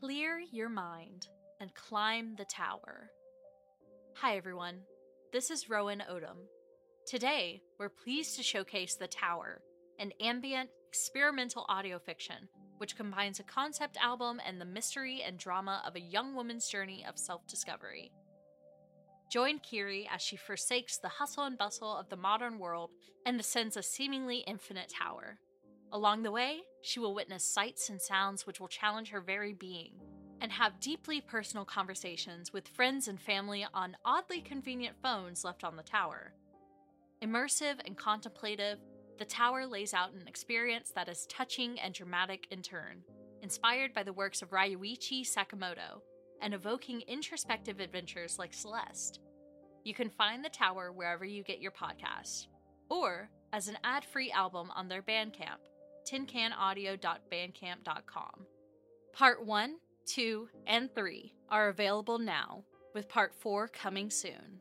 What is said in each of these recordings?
Clear your mind and climb the tower. Hi everyone, this is Rowan Odom. Today, we're pleased to showcase The Tower, an ambient, experimental audio fiction which combines a concept album and the mystery and drama of a young woman's journey of self-discovery. Join Kiri as she forsakes the hustle and bustle of the modern world and ascends a seemingly infinite tower. Along the way, she will witness sights and sounds which will challenge her very being, and have deeply personal conversations with friends and family on oddly convenient phones left on the tower. Immersive and contemplative, The Tower lays out an experience that is touching and dramatic in turn, inspired by the works of Ryuichi Sakamoto, and evoking introspective adventures like Celeste. You can find The Tower wherever you get your podcasts, or as an ad-free album on their Bandcamp, tincanaudio.bandcamp.com. Part 1, 2, and 3 are available now, with Part 4 coming soon.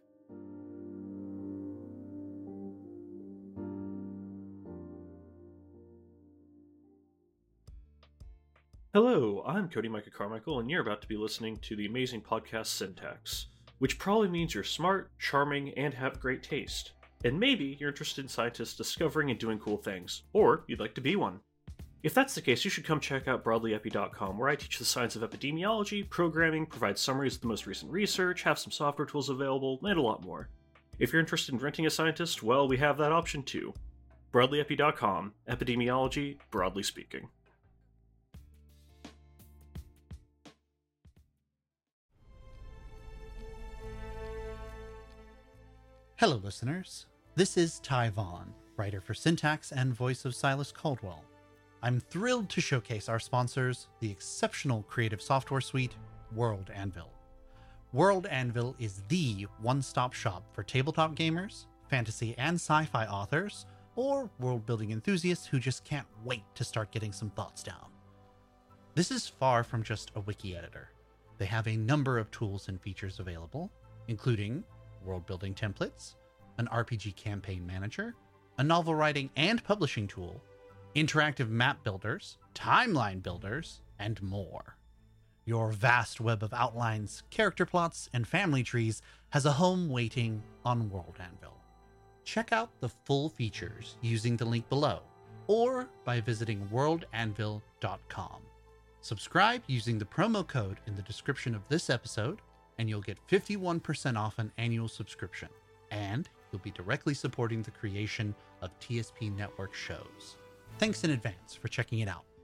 Hello, I'm Cody Micah Carmichael, and you're about to be listening to the amazing podcast Syntax, which probably means you're smart, charming, and have great taste. And maybe you're interested in scientists discovering and doing cool things, or you'd like to be one. If that's the case, you should come check out BroadlyEpi.com, where I teach the science of epidemiology, programming, provide summaries of the most recent research, have some software tools available, and a lot more. If you're interested in renting a scientist, well, we have that option too. BroadlyEpi.com, epidemiology, broadly speaking. Hello, listeners. This is Ty Vaughn, writer for Syntax and voice of Silas Caldwell. I'm thrilled to showcase our sponsors, the exceptional creative software suite, World Anvil. World Anvil is the one-stop shop for tabletop gamers, fantasy and sci-fi authors, or world-building enthusiasts who just can't wait to start getting some thoughts down. This is far from just a wiki editor. They have a number of tools and features available, including world-building templates, an RPG campaign manager, a novel writing and publishing tool, interactive map builders, timeline builders, and more. Your vast web of outlines, character plots, and family trees has a home waiting on World Anvil. Check out the full features using the link below, or by visiting worldanvil.com. Subscribe using the promo code in the description of this episode, and you'll get 51% off an annual subscription, and you'll be directly supporting the creation of TSP Network shows. Thanks in advance for checking it out.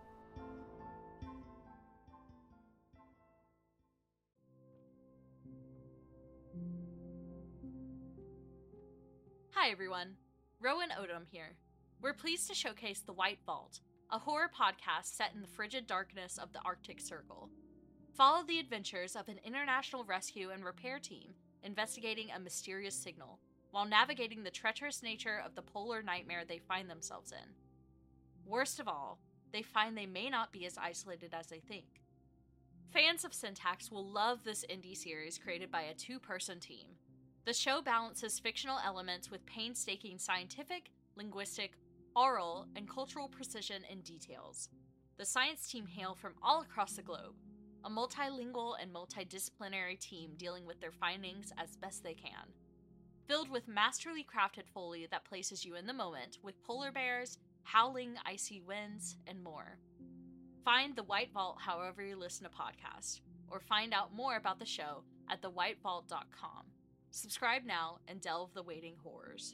Hi everyone, Rowan Odom here. We're pleased to showcase The White Vault, a horror podcast set in the frigid darkness of the Arctic Circle. Follow the adventures of an international rescue and repair team investigating a mysterious signal, while navigating the treacherous nature of the polar nightmare they find themselves in. Worst of all, they find they may not be as isolated as they think. Fans of Syntax will love this indie series created by a two-person team. The show balances fictional elements with painstaking scientific, linguistic, oral, and cultural precision in details. The science team hail from all across the globe, a multilingual and multidisciplinary team dealing with their findings as best they can. Filled with masterly crafted foley that places you in the moment with polar bears, howling icy winds, and more. Find The White Vault however you listen to podcasts, or find out more about the show at thewhitevault.com. Subscribe now and delve the waiting horrors.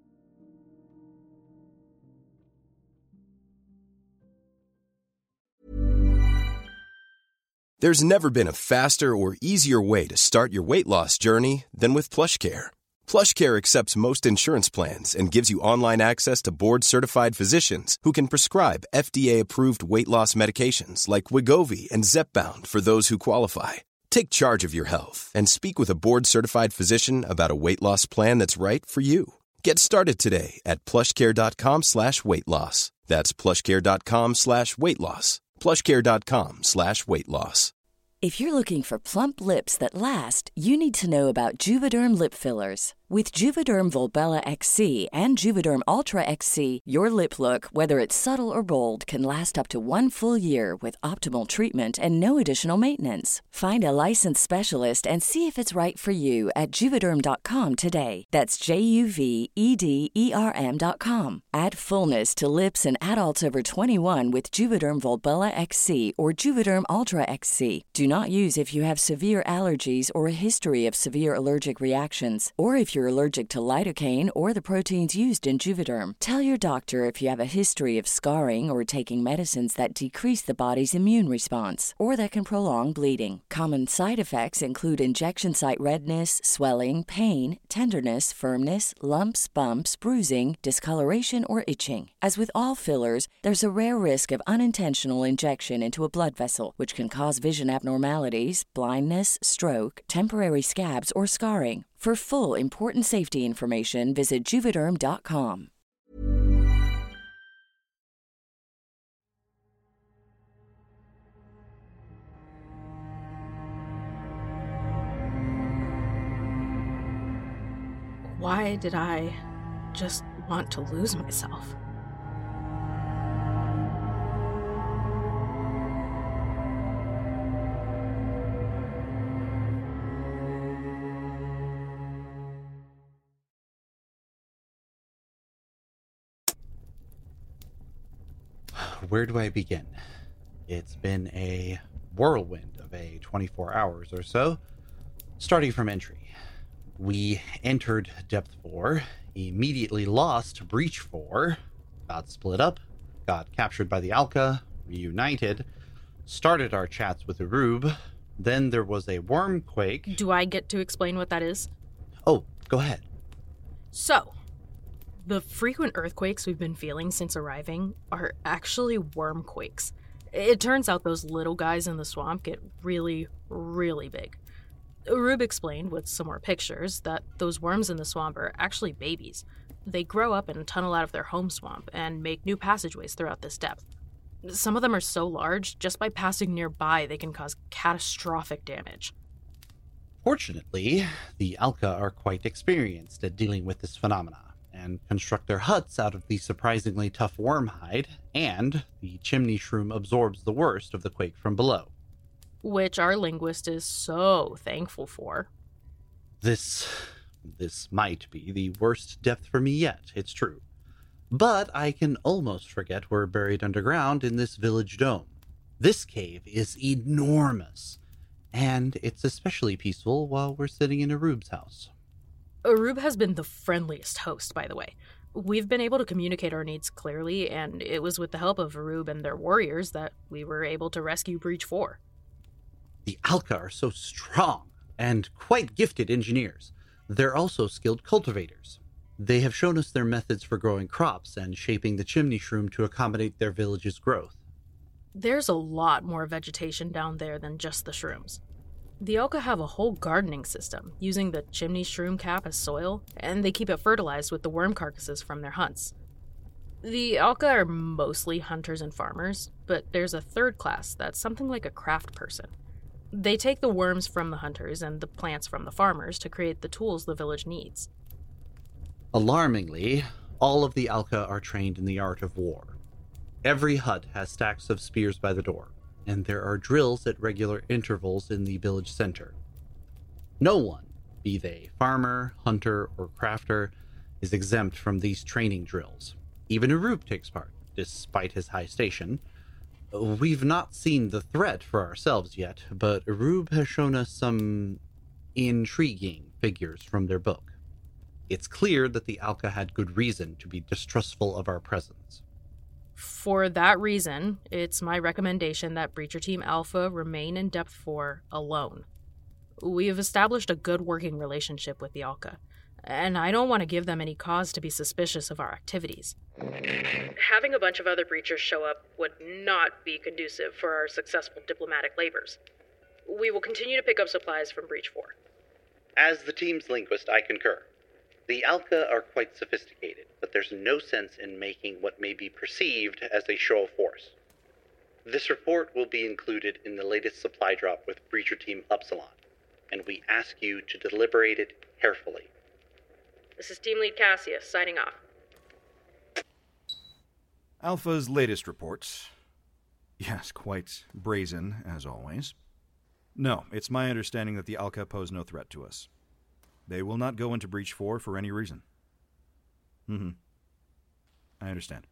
There's never been a faster or easier way to start your weight loss journey than with PlushCare. PlushCare accepts most insurance plans and gives you online access to board-certified physicians who can prescribe FDA-approved weight loss medications like Wegovy and Zepbound for those who qualify. Take charge of your health and speak with a board-certified physician about a weight loss plan that's right for you. Get started today at plushcare.com/weight-loss. That's plushcare.com/weight-loss. plushcare.com/weight-loss. If you're looking for plump lips that last, you need to know about Juvederm lip fillers. With Juvederm Volbella XC and Juvederm Ultra XC, your lip look, whether it's subtle or bold, can last up to 1 full year with optimal treatment and no additional maintenance. Find a licensed specialist and see if it's right for you at Juvederm.com today. That's JUVEDERM.com. Add fullness to lips in adults over 21 with Juvederm Volbella XC or Juvederm Ultra XC. Do not use if you have severe allergies or a history of severe allergic reactions, or if you're allergic to lidocaine or the proteins used in Juvederm. Tell your doctor if you have a history of scarring or taking medicines that decrease the body's immune response or that can prolong bleeding. Common side effects include injection site redness, swelling, pain, tenderness, firmness, lumps, bumps, bruising, discoloration, or itching. As with all fillers, there's a rare risk of unintentional injection into a blood vessel, which can cause vision abnormalities, blindness, stroke, temporary scabs, or scarring. For full, important safety information, visit Juvederm.com. Why did I just want to lose myself? Where do I begin? It's been a whirlwind of a 24 hours or so, starting from entry. We entered Depth 4, immediately lost Breach 4, got split up, got captured by the Alka, reunited, started our chats with Arub, then there was a wormquake. Do I get to explain what that is? Oh, go ahead. So, the frequent earthquakes we've been feeling since arriving are actually wormquakes. It turns out those little guys in the swamp get really, really big. Arub explained with some more pictures that those worms in the swamp are actually babies. They grow up and tunnel out of their home swamp and make new passageways throughout this depth. Some of them are so large, just by passing nearby, they can cause catastrophic damage. Fortunately, the Alka are quite experienced at dealing with this phenomena, and construct their huts out of the surprisingly tough worm hide, and the chimney shroom absorbs the worst of the quake from below. Which our linguist is so thankful for. This might be the worst depth for me yet, it's true. But I can almost forget we're buried underground in this village dome. This cave is enormous, and it's especially peaceful while we're sitting in Arub's house. Arub has been the friendliest host, by the way. We've been able to communicate our needs clearly, and it was with the help of Arub and their warriors that we were able to rescue Breach 4. The Alka are so strong and quite gifted engineers. They're also skilled cultivators. They have shown us their methods for growing crops and shaping the chimney shroom to accommodate their village's growth. There's a lot more vegetation down there than just the shrooms. The Alka have a whole gardening system, using the chimney shroom cap as soil, and they keep it fertilized with the worm carcasses from their hunts. The Alka are mostly hunters and farmers, but there's a third class that's something like a craft person. They take the worms from the hunters and the plants from the farmers to create the tools the village needs. Alarmingly, all of the Alka are trained in the art of war. Every hut has stacks of spears by the door, and there are drills at regular intervals in the village center. No one, be they farmer, hunter, or crafter, is exempt from these training drills. Even Arub takes part, despite his high station. We've not seen the threat for ourselves yet, but Arub has shown us some intriguing figures from their book. It's clear that the Alka had good reason to be distrustful of our presence. For that reason, it's my recommendation that Breacher Team Alpha remain in Depth 4 alone. We have established a good working relationship with the Alka, and I don't want to give them any cause to be suspicious of our activities. Having a bunch of other breachers show up would not be conducive for our successful diplomatic labors. We will continue to pick up supplies from Breach 4. As the team's linguist, I concur. The Alka are quite sophisticated, but there's no sense in making what may be perceived as a show of force. This report will be included in the latest supply drop with Breacher Team Upsilon, and we ask you to deliberate it carefully. This is Team Lead Cassius, signing off. Alpha's latest reports. Yes, quite brazen, as always. No, it's my understanding that the Alka pose no threat to us. They will not go into Breach 4 for any reason. I understand.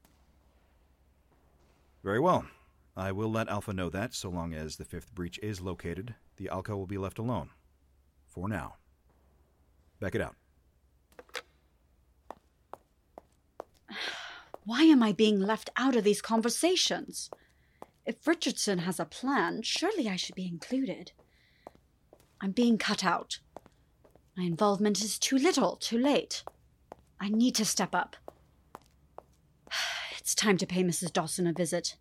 Very well. I will let Alpha know that, so long as the 5th breach is located, the Alka will be left alone. For now. Back it out. Why am I being left out of these conversations? If Richardson has a plan, surely I should be included. I'm being cut out. My involvement is too little, too late. I need to step up. It's time to pay Mrs. Dawson a visit.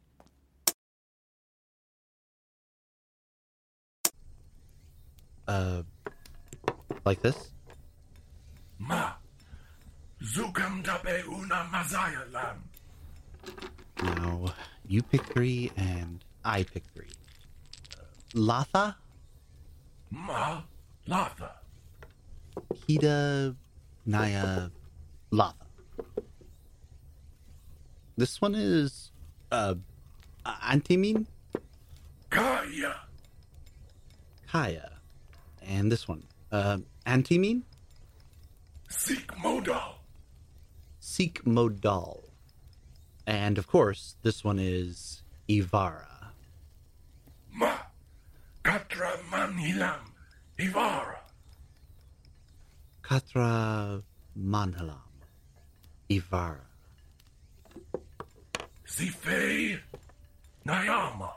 Like this? Ma, zukam dabe una mazaya lam. Now, you pick 3 and I pick 3. Latha? Ma, latha. Hida, Naya, Latha. This one is, Antimin? Kaya. Kaya. And this one, Antimin? Seek modal. Seek Modal. And of course, this one is Ivara. Ma, katra manhilam. Ivara. Katra Manhalam. Ivara. Sife. Nayama.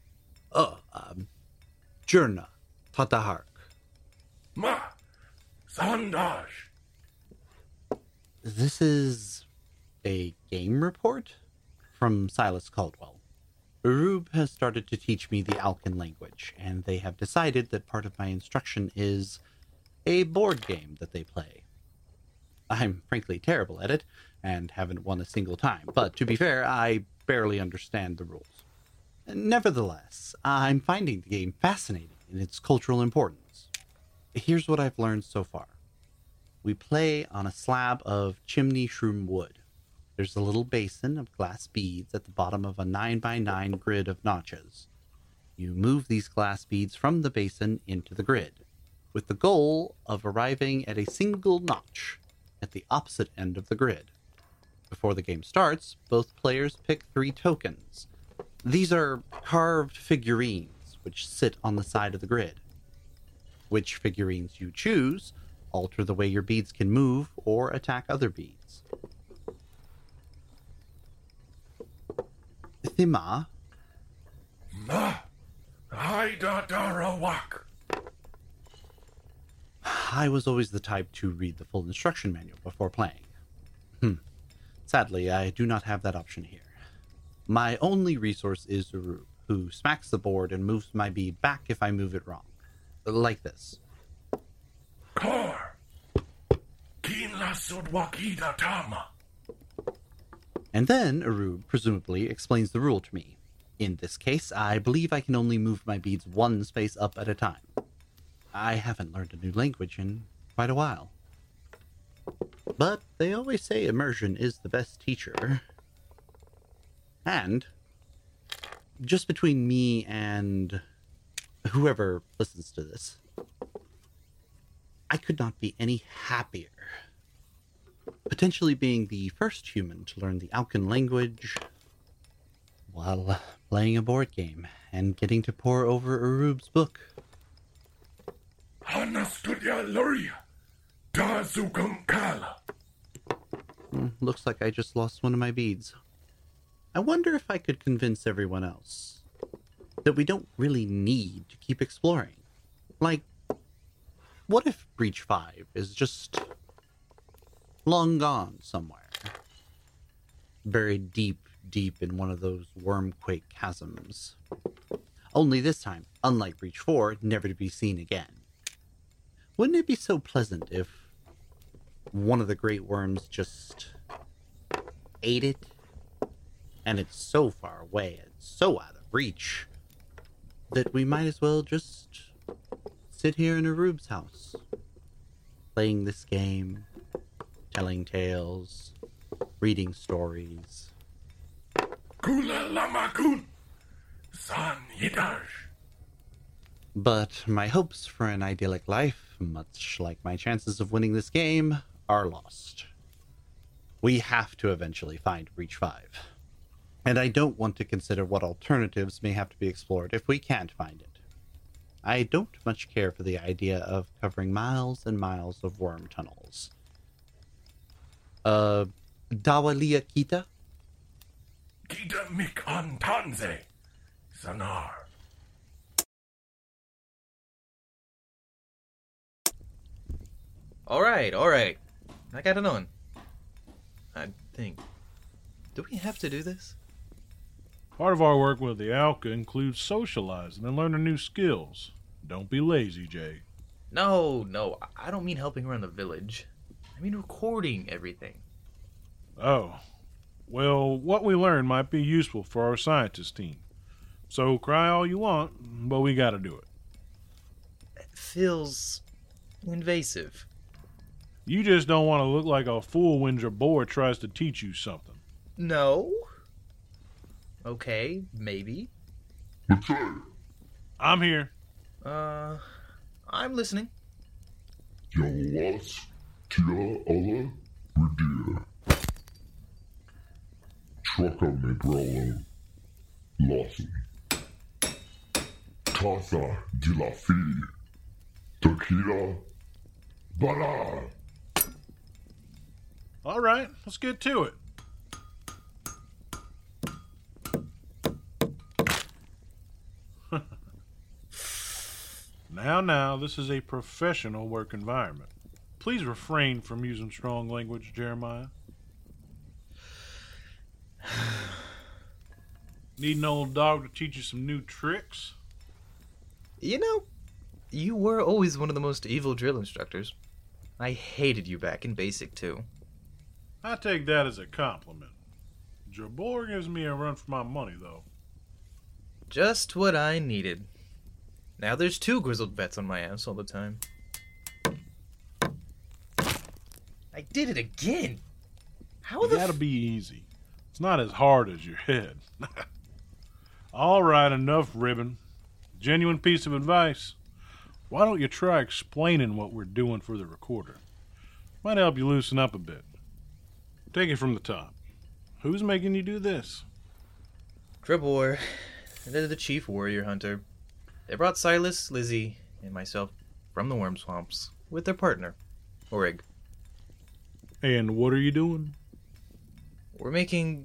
Jurna. Tatahark. Ma, Sandaj. This is a game report from Silas Caldwell. Urub has started to teach me the Alkan language, and they have decided that part of my instruction is a board game that they play. I'm frankly terrible at it, and haven't won a single time, but to be fair, I barely understand the rules. Nevertheless, I'm finding the game fascinating in its cultural importance. Here's what I've learned so far. We play on a slab of chimney shroom wood. There's a little basin of glass beads at the bottom of a 9x9 grid of notches. You move these glass beads from the basin into the grid, with the goal of arriving at a single notch at the opposite end of the grid. Before the game starts, both players pick 3 tokens. These are carved figurines, which sit on the side of the grid. Which figurines you choose alter the way your beads can move or attack other beads. Thima. Ma, Haida Darawak. I was always the type to read the full instruction manual before playing. Sadly, I do not have that option here. My only resource is Urub, who smacks the board and moves my bead back if I move it wrong. Like this. Kor. Kin lasud wakida tama. And then Urub presumably explains the rule to me. In this case, I believe I can only move my beads 1 space up at a time. I haven't learned a new language in quite a while. But they always say immersion is the best teacher. And, just between me and whoever listens to this, I could not be any happier. Potentially being the first human to learn the Alkan language while playing a board game and getting to pore over Urub's book. Hana studia luria. Da zukam kala. Looks like I just lost one of my beads. I wonder if I could convince everyone else that we don't really need to keep exploring. Like, what if Breach 5 is just long gone somewhere? Buried deep, deep in one of those wormquake chasms. Only this time, unlike Breach 4, never to be seen again. Wouldn't it be so pleasant if one of the great worms just ate it? And it's so far away and so out of reach that we might as well just sit here in Urub's house, playing this game, telling tales, reading stories. Kula lamakun. San yidash. But my hopes for an idyllic life, much like my chances of winning this game, are lost. We have to eventually find Breach 5. And I don't want to consider what alternatives may have to be explored if we can't find it. I don't much care for the idea of covering miles and miles of worm tunnels. Dawalia Kita? Kita mikan tanze. Sanar. Alright. I got it on. I think. Do we have to do this? Part of our work with the Alka includes socializing and learning new skills. Don't be lazy, Jay. No, I don't mean helping around the village. I mean recording everything. Oh. Well, what we learn might be useful for our scientist team. So cry all you want, but we gotta do it. It feels invasive. You just don't want to look like a fool when your boy tries to teach you something. No? Okay, maybe. I'm here. I'm listening. Yawas tia alla rudir. Trucka midrolo. Lawson. Casa de la Fi. Tequila. Bala. All right, let's get to it. Now, this is a professional work environment. Please refrain from using strong language, Jeremiah. Need an old dog to teach you some new tricks? You know, you were always one of the most evil drill instructors. I hated you back in Basic, too. I take that as a compliment. Jabor gives me a run for my money, though. Just what I needed. Now there's 2 grizzled vets on my ass all the time. I did it again! How You gotta be easy. It's not as hard as your head. All right, enough ribbon. Genuine piece of advice. Why don't you try explaining what we're doing for the recorder? Might help you loosen up a bit. Take it from the top. Who's making you do this? Trebor, they're the chief warrior hunter. They brought Silas, Lizzie, and myself from the worm swamps with their partner, Orig. And what are you doing? We're making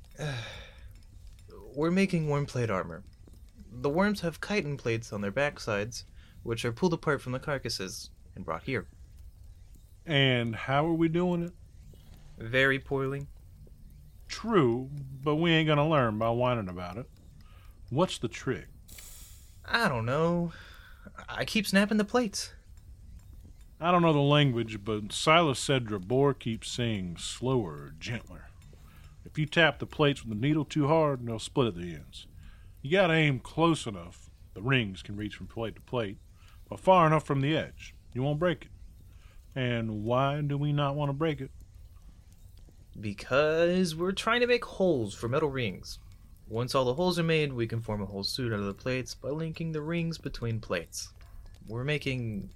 worm plate armor. The worms have chitin plates on their backsides, which are pulled apart from the carcasses and brought here. And how are we doing it? Very poorly. True, but we ain't gonna learn by whining about it. What's the trick? I don't know. I keep snapping the plates. I don't know the language, but Silas said Drabor keeps saying slower or gentler. If you tap the plates with the needle too hard, they'll split at the ends. You gotta aim close enough, the rings can reach from plate to plate, but far enough from the edge. You won't break it. And why do we not want to break it? Because we're trying to make holes for metal rings. Once all the holes are made, we can form a whole suit out of the plates by linking the rings between plates. We're making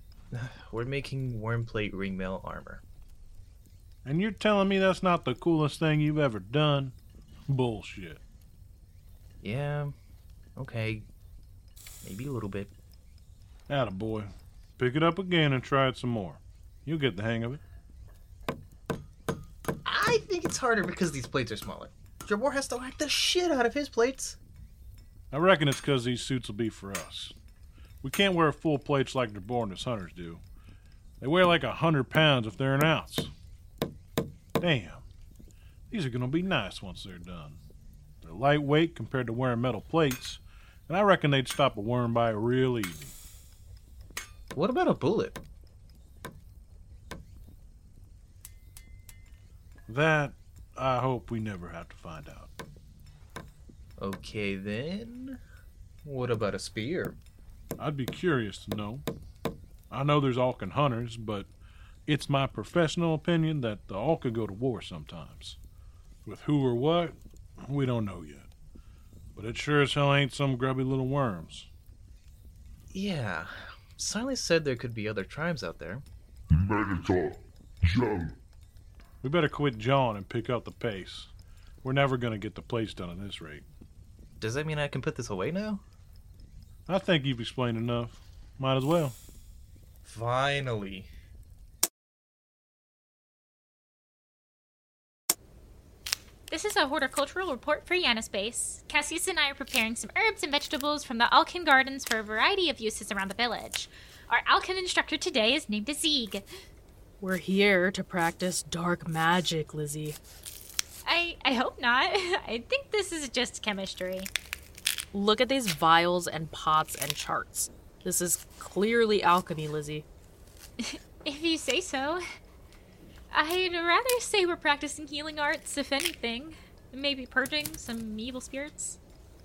worm plate ringmail armor. And you're telling me that's not the coolest thing you've ever done? Bullshit. Yeah, okay. Maybe a little bit. Attaboy. Pick it up again and try it some more. You'll get the hang of it. I think it's harder because these plates are smaller. Drabor has to hack the shit out of his plates. I reckon it's because these suits will be for us. We can't wear full plates like Drabor and his hunters do. They weigh like 100 pounds if they're an ounce. Damn. These are gonna be nice once they're done. They're lightweight compared to wearing metal plates, and I reckon they'd stop a worm bite real easy. What about a bullet? That, I hope we never have to find out. Okay then. What about a spear? I'd be curious to know. I know there's Alkan hunters, but It's my professional opinion that the Alka go to war sometimes. With who or what, we don't know yet. But it sure as hell ain't some grubby little worms. Yeah, Silas said there could be other tribes out there. Meditor, Joe. We better quit jawing and pick up the pace. We're never going to get the place done at this rate. Does that mean I can put this away now? I think you've explained enough. Might as well. Finally. This is a horticultural report for Yanispace. Cassius and I are preparing some herbs and vegetables from the Alkin Gardens for a variety of uses around the village. Our Alkin instructor today is named Azig. We're here to practice dark magic, Lizzie. I hope not. I think this is just chemistry. Look at these vials and pots and charts. This is clearly alchemy, Lizzie. If you say so. I'd rather say we're practicing healing arts, if anything. Maybe purging some evil spirits.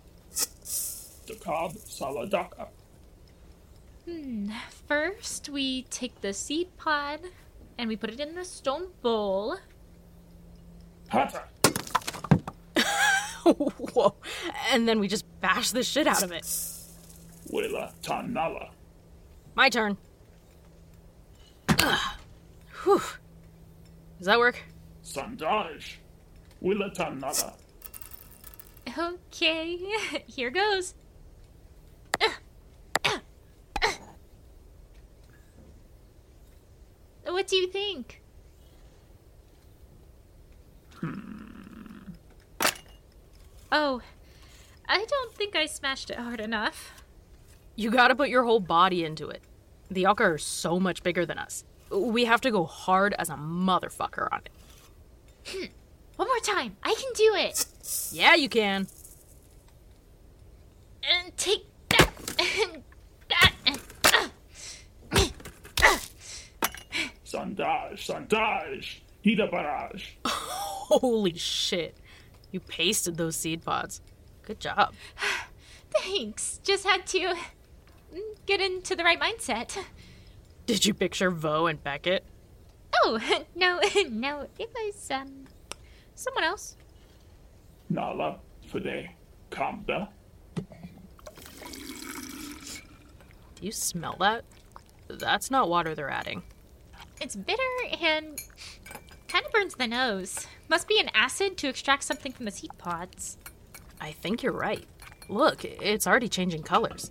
Dakab Saladaka. First, we take the seed pod, and we put it in the stone bowl. Hata. Whoa. And then we just bash the shit out of it. Wela Tanala. My turn. Whew. Does that work? Sandaj. Wela Tanala. Okay, here goes. What do you think? Oh, I don't think I smashed it hard enough. You gotta put your whole body into it. The Alka are so much bigger than us. We have to go hard as a motherfucker on it. One more time. I can do it. Yeah, you can. And take that. And that. Sandaj. Hida Baraj. Holy shit. You pasted those seed pods. Good job. Thanks. Just had to get into the right mindset. Did you picture Vo and Beckett? Oh, no. It was, someone else. Nala Fide Kamda. Do you smell that? That's not water they're adding. It's bitter and kind of burns the nose. Must be an acid to extract something from the seed pods. I think you're right. Look, it's already changing colors.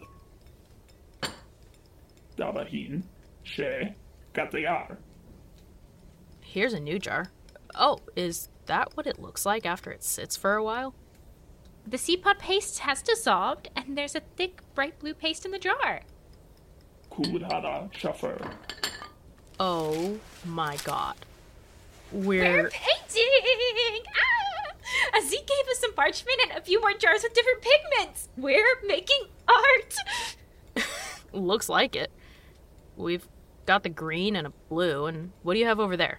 Dabahin. She. Katayar. Here's a new jar. Oh, is that what it looks like after it sits for a while? The seed pod paste has dissolved, and there's a thick, bright blue paste in the jar. Kudhara Shaffer. Oh my god. We're painting! Ah! Azig gave us some parchment and a few more jars with different pigments. We're making art! Looks like it. We've got the green and a blue, and what do you have over there?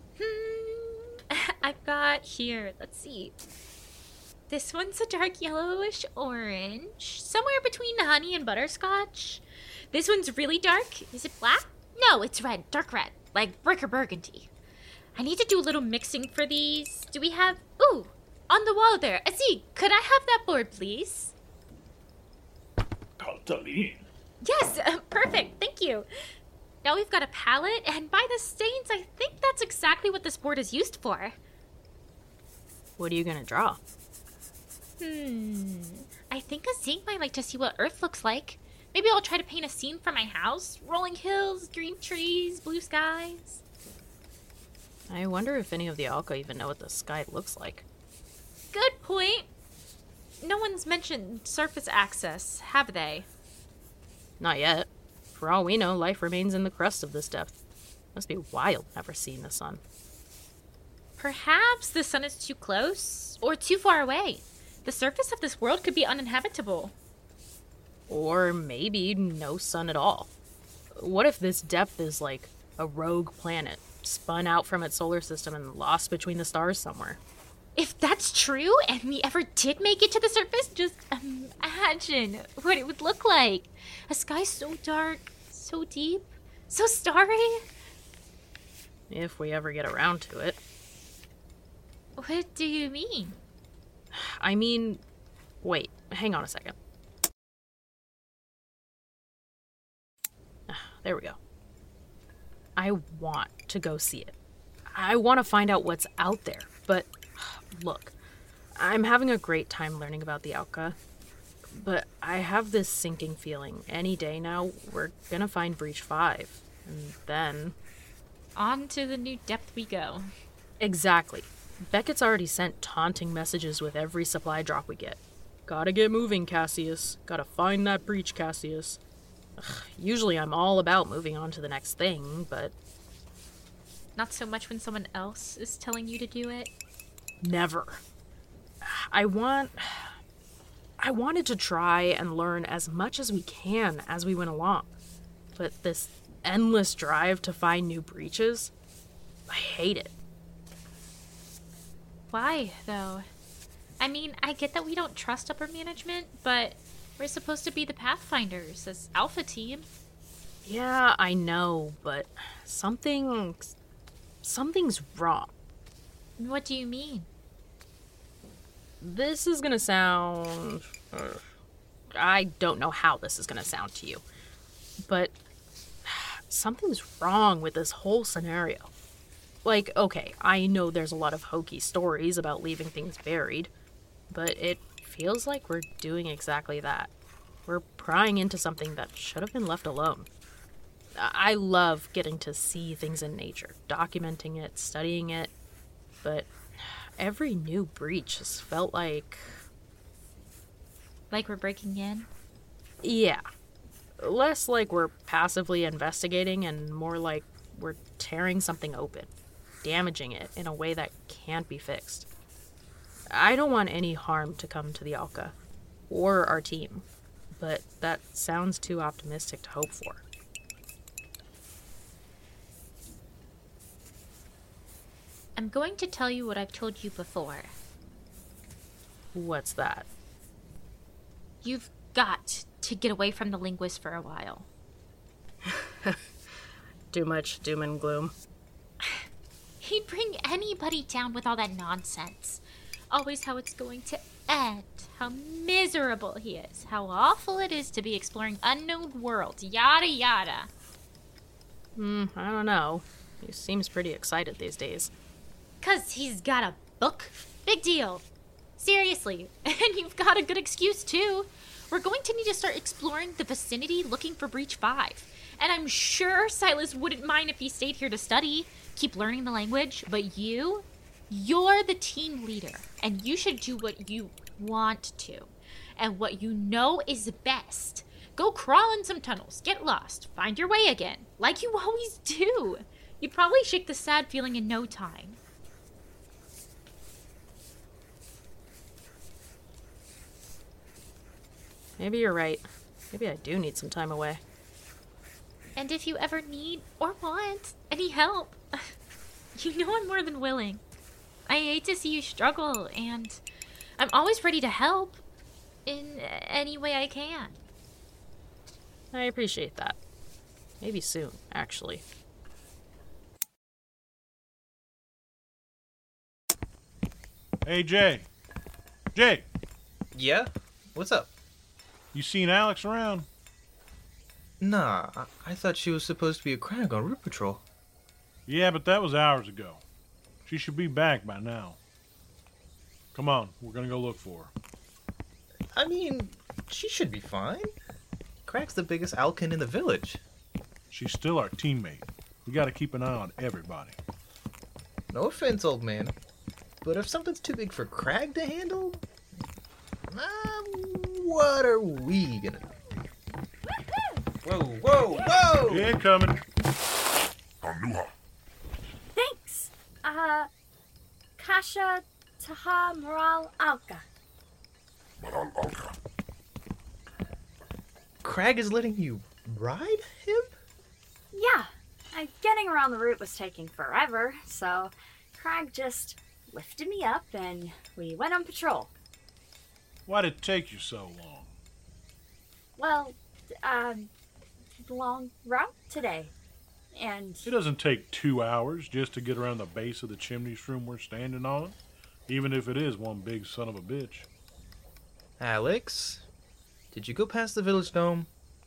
I've got here, let's see. This one's a dark yellowish orange, somewhere between honey and butterscotch. This one's really dark. Is it black? No, it's red, dark red, like brick or burgundy. I need to do a little mixing for these. Do we have... Ooh, on the wall there. Azig, could I have that board, please? Kaltalin. Yes, perfect, thank you. Now we've got a palette, and by the stains, I think that's exactly what this board is used for. What are you gonna draw? I think Azig might like to see what Earth looks like. Maybe I'll try to paint a scene from my house. Rolling hills, green trees, blue skies. I wonder if any of the Alka even know what the sky looks like. Good point. No one's mentioned surface access, have they? Not yet. For all we know, life remains in the crust of this depth. Must be wild never seeing the sun. Perhaps the sun is too close, or too far away. The surface of this world could be uninhabitable. Or maybe no sun at all. What if this depth is like a rogue planet, spun out from its solar system and lost between the stars somewhere? If that's true, and we ever did make it to the surface, just imagine what it would look like. A sky so dark, so deep, so starry. If we ever get around to it. What do you mean? I mean, wait, hang on a second. There we go. I want to go see it. I want to find out what's out there, but look, I'm having a great time learning about the Auka, but I have this sinking feeling any day now we're gonna find Breach 5, and then... On to the new depth we go. Exactly. Beckett's already sent taunting messages with every supply drop we get. Gotta get moving, Cassius. Gotta find that breach, Cassius. Ugh, usually I'm all about moving on to the next thing, but... Not so much when someone else is telling you to do it? Never. I wanted to try and learn as much as we can as we went along. But this endless drive to find new breaches, I hate it. Why, though? I mean, I get that we don't trust upper management, but we're supposed to be the Pathfinders as Alpha Team. Yeah, I know, but something's wrong. What do you mean? This is gonna sound... I don't know how this is gonna sound to you, but something's wrong with this whole scenario. Like, okay, I know there's a lot of hokey stories about leaving things buried, but it feels like we're doing exactly that. We're prying into something that should have been left alone. I love getting to see things in nature, documenting it, studying it, but every new breach has felt like... Like we're breaking in? Yeah. Less like we're passively investigating and more like we're tearing something open, damaging it in a way that can't be fixed. I don't want any harm to come to the Auka, or our team, but that sounds too optimistic to hope for. I'm going to tell you what I've told you before. What's that? You've got to get away from the linguist for a while. Too much doom and gloom. He'd bring anybody down with all that nonsense. Always how it's going to end, how miserable he is, how awful it is to be exploring unknown worlds, yada yada. I don't know. He seems pretty excited these days. 'Cause he's got a book? Big deal. Seriously. And you've got a good excuse, too. We're going to need to start exploring the vicinity looking for Breach 5. And I'm sure Silas wouldn't mind if he stayed here to study, keep learning the language. But you're the team leader. And you should do what you want to. And what you know is best. Go crawl in some tunnels, get lost, find your way again. Like you always do. You'd probably shake the sad feeling in no time. Maybe you're right. Maybe I do need some time away. And if you ever need or want any help, you know I'm more than willing. I hate to see you struggle, and I'm always ready to help in any way I can. I appreciate that. Maybe soon, actually. Hey, Jay. Jay! Yeah? What's up? You seen Alex around? Nah, I thought she was supposed to be a crag on Route Patrol. Yeah, but that was hours ago. She should be back by now. Come on, we're gonna go look for her. I mean, she should be fine. Crag's the biggest Alkin in the village. She's still our teammate. We gotta keep an eye on everybody. No offense, old man. But if something's too big for Crag to handle, what are we gonna do? Whoa, whoa, whoa! Incoming. Anuha. Thanks. Kasha Taha Moral Alka. Maral Alka. Crag is letting you ride him? Yeah. Getting around the route was taking forever, so Crag just lifted me up and we went on patrol. Why'd it take you so long? Well, long route today. And It doesn't take 2 hours just to get around the base of the chimney shroom we're standing on, even if it is one big son of a bitch. Alex, did you go past the village dome?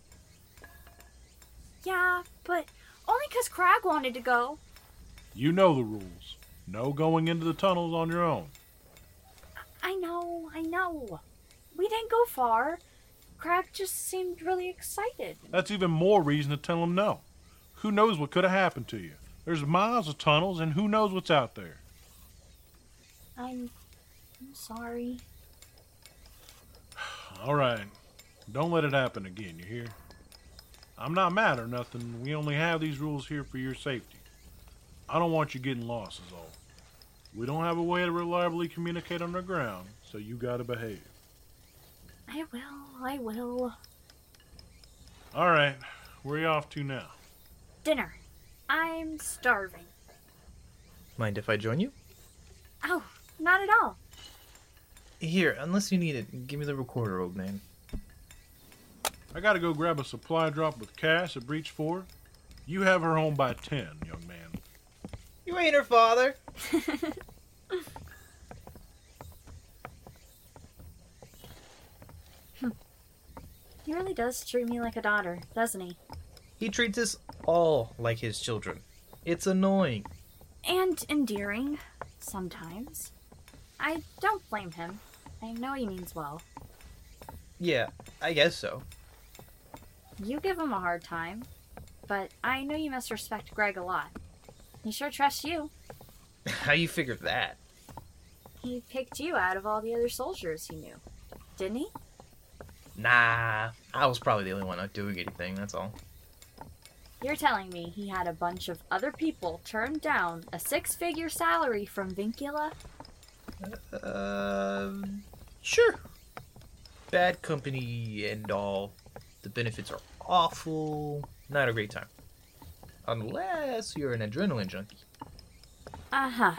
yeah, but only 'cause Crag wanted to go. You know the rules. No going into the tunnels on your own. I know. We didn't go far. Crag just seemed really excited. That's even more reason to tell him no. Who knows what could have happened to you? There's miles of tunnels, and who knows what's out there. I'm sorry. All right. Don't let it happen again, you hear? I'm not mad or nothing. We only have these rules here for your safety. I don't want you getting lost is all. We don't have a way to reliably communicate underground, so you gotta behave. I will. All right. Where are you off to now? Dinner. I'm starving. Mind if I join you? Oh, not at all. Here, unless you need it, give me the recorder, old man. I gotta go grab a supply drop with Cass at Breach 4. You have her home by 10, young man. You ain't her father. He really does treat me like a daughter, doesn't he? He treats us all like his children. It's annoying. And endearing, sometimes. I don't blame him. I know he means well. Yeah, I guess so. You give him a hard time, but I know you must respect Greg a lot. He sure trusts you. How you figured that? He picked you out of all the other soldiers he knew, didn't he? Nah, I was probably the only one not doing anything, that's all. You're telling me he had a bunch of other people turn down a 6-figure salary from Vincula? Sure. Bad company and all. The benefits are awful. Not a great time. Unless you're an adrenaline junkie. Uh-huh.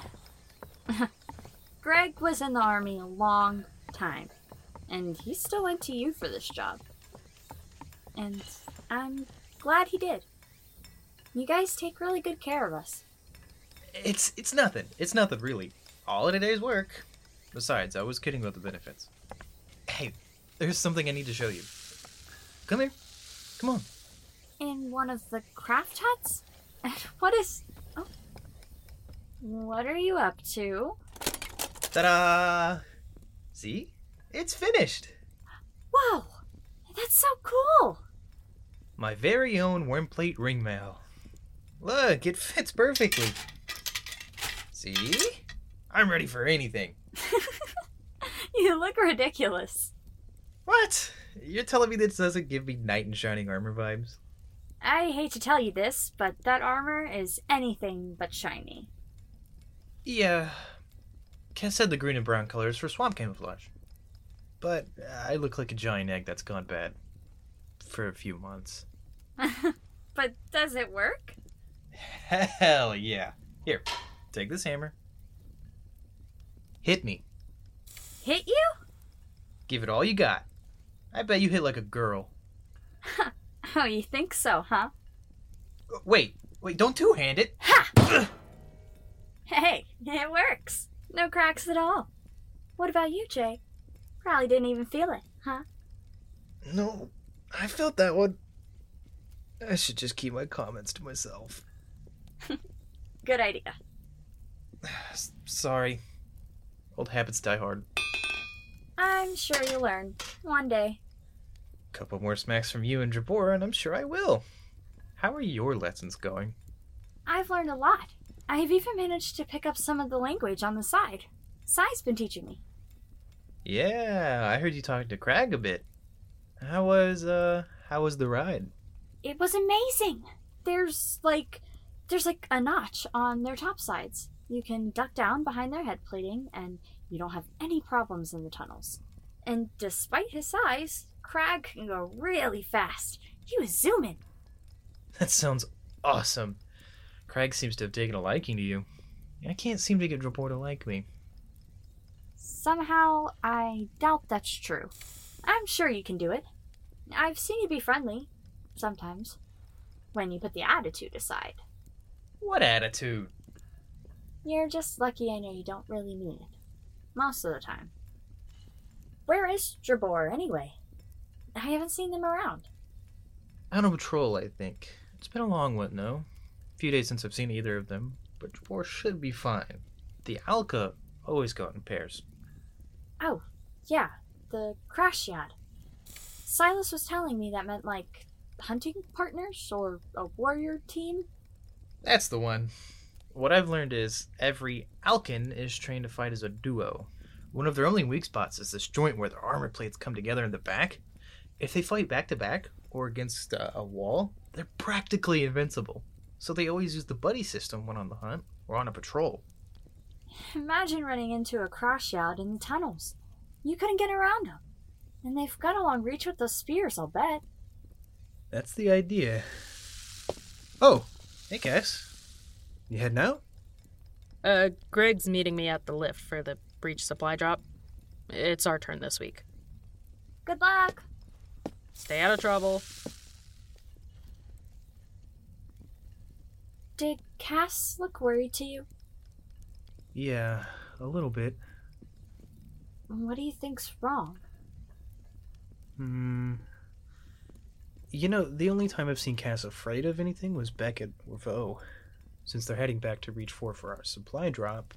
Greg was in the army a long time, and he still went to you for this job. And I'm glad he did. You guys take really good care of us. It's nothing. It's nothing, really. All in a day's work. Besides, I was kidding about the benefits. Hey, there's something I need to show you. Come here. Come on. In one of the craft huts? What is... Oh. What are you up to? Ta-da! See? It's finished. Wow! That's so cool! My very own wormplate ring mail. Look, it fits perfectly. See? I'm ready for anything. You look ridiculous. What? You're telling me this doesn't give me knight in shining armor vibes? I hate to tell you this, but that armor is anything but shiny. Yeah. Cass said the green and brown colors for swamp camouflage. But I look like a giant egg that's gone bad. For a few months. But does it work? Hell yeah. Here, take this hammer. Hit me. Hit you? Give it all you got. I bet you hit like a girl. Oh, you think so, huh? Wait, don't two-hand it. Ha! Hey, it works. No cracks at all. What about you, Jay? Probably didn't even feel it, huh? No, I felt that one. I should just keep my comments to myself. Good idea. Sorry. Old habits die hard. I'm sure you'll learn. One day. Couple more smacks from you and Jabora, and I'm sure I will. How are your lessons going? I've learned a lot. I've even managed to pick up some of the language on the side. Sai's been teaching me. Yeah, I heard you talking to Crag a bit. How was the ride? It was amazing. There's like a notch on their top sides. You can duck down behind their head plating, and you don't have any problems in the tunnels. And despite his size, Crag can go really fast. He was zooming. That sounds awesome. Crag seems to have taken a liking to you. I can't seem to get Jabora to like me. Somehow, I doubt that's true. I'm sure you can do it. I've seen you be friendly. Sometimes. when you put the attitude aside. What attitude? You're just lucky I know you don't really mean it. Most of the time. Where is Jabor, anyway? I haven't seen them around. Out on patrol, I think. It's been a long one, no? A few days since I've seen either of them, but Jabor should be fine. The Alka always go out in pairs. Oh, yeah, the crash yacht. Silas was telling me that meant, like, hunting partners or a warrior team. That's the one. What I've learned is every Alkan is trained to fight as a duo. One of their only weak spots is this joint where their armor plates come together in the back. If they fight back to back or against a wall, they're practically invincible. So they always use the buddy system when on the hunt or on a patrol. Imagine running into a crash yacht in the tunnels. You couldn't get around them. And they've got a long reach with those spears, I'll bet. That's the idea. Oh, hey Cass. You heading out? Greg's meeting me at the lift for the breach supply drop. It's our turn this week. Good luck. Stay out of trouble. Did Cass look worried to you? Yeah, a little bit. What do you think's wrong? You know, the only time I've seen Cass afraid of anything was back at Revo. Since they're heading back to Reach 4 for our supply drop.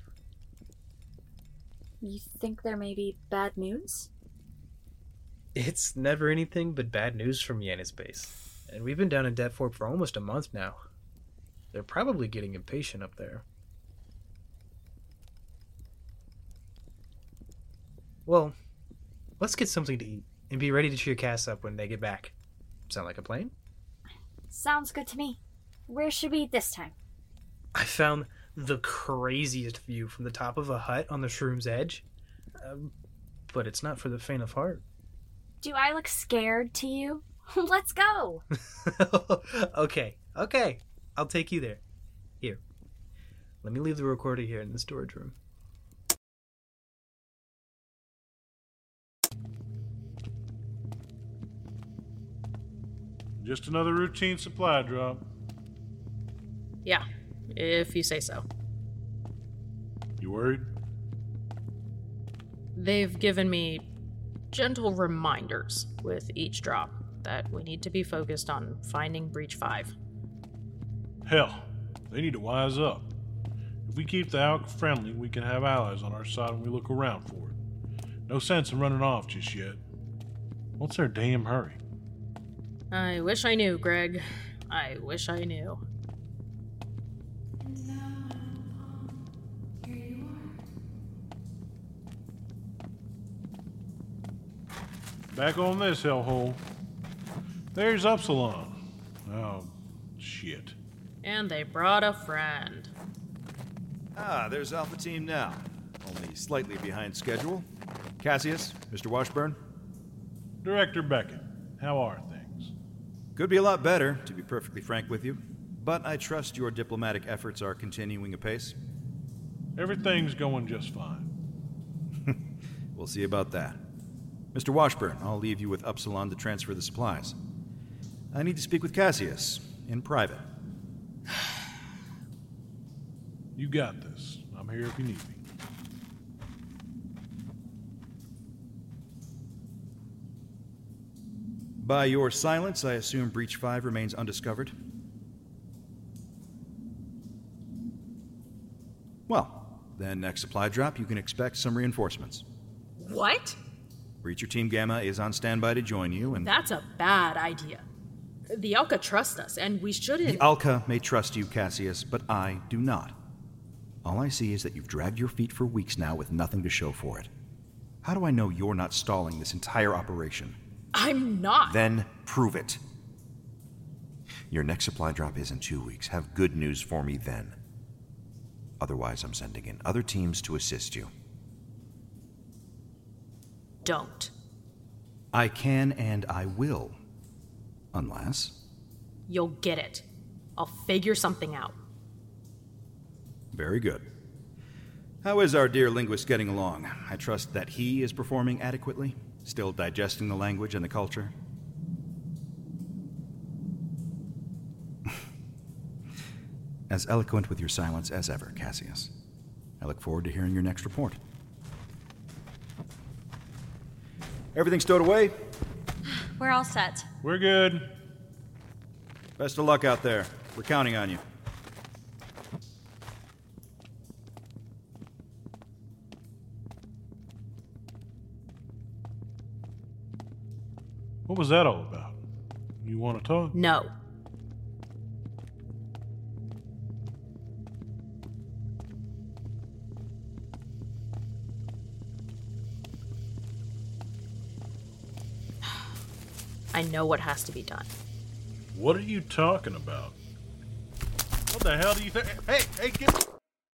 You think there may be bad news? It's never anything but bad news from Yanis base. And we've been down in Det Fort for almost a month now. They're probably getting impatient up there. Well, let's get something to eat and be ready to cheer Cass up when they get back. Sound like a plan? Sounds good to me. Where should we eat this time? I found the craziest view from the top of a hut on the Shroom's Edge. But it's not for the faint of heart. Do I look scared to you? Let's go! Okay. I'll take you there. Here. Let me leave the recorder here in the storage room. Just another routine supply drop. Yeah, if you say so. You worried? They've given me gentle reminders with each drop that we need to be focused on finding Breach 5. Hell, they need to wise up. If we keep the Alka friendly, we can have allies on our side when we look around for it. No sense in running off just yet. What's their damn hurry? I wish I knew, Greg. I wish I knew. Back on this hellhole. There's Upsilon. Oh, shit. And they brought a friend. Ah, there's Alpha Team now. Only slightly behind schedule. Cassius, Mr. Washburn. Director Beckett, how are things? Could be a lot better, to be perfectly frank with you. But I trust your diplomatic efforts are continuing apace. Everything's going just fine. We'll see about that. Mr. Washburn, I'll leave you with Upsilon to transfer the supplies. I need to speak with Cassius, in private. You got this. I'm here if you need me. By your silence, I assume Breach 5 remains undiscovered? Well, then next supply drop, you can expect some reinforcements. What? Breacher Team Gamma is on standby to join you, and... That's a bad idea. The Alka trust us, and we shouldn't... The Alka may trust you, Cassius, but I do not. All I see is that you've dragged your feet for weeks now with nothing to show for it. How do I know you're not stalling this entire operation? I'm not. Then prove it. Your next supply drop is in 2 weeks. Have good news for me then. Otherwise, I'm sending in other teams to assist you. Don't. I can and I will. Unless... You'll get it. I'll figure something out. Very good. How is our dear linguist getting along? I trust that he is performing adequately? Still digesting the language and the culture? As eloquent with your silence as ever, Cassius. I look forward to hearing your next report. Everything stowed away? We're all set. We're good. Best of luck out there. We're counting on you. What was that all about? You want to talk? No. I know what has to be done. What are you talking about? What the hell do you think? Hey, get...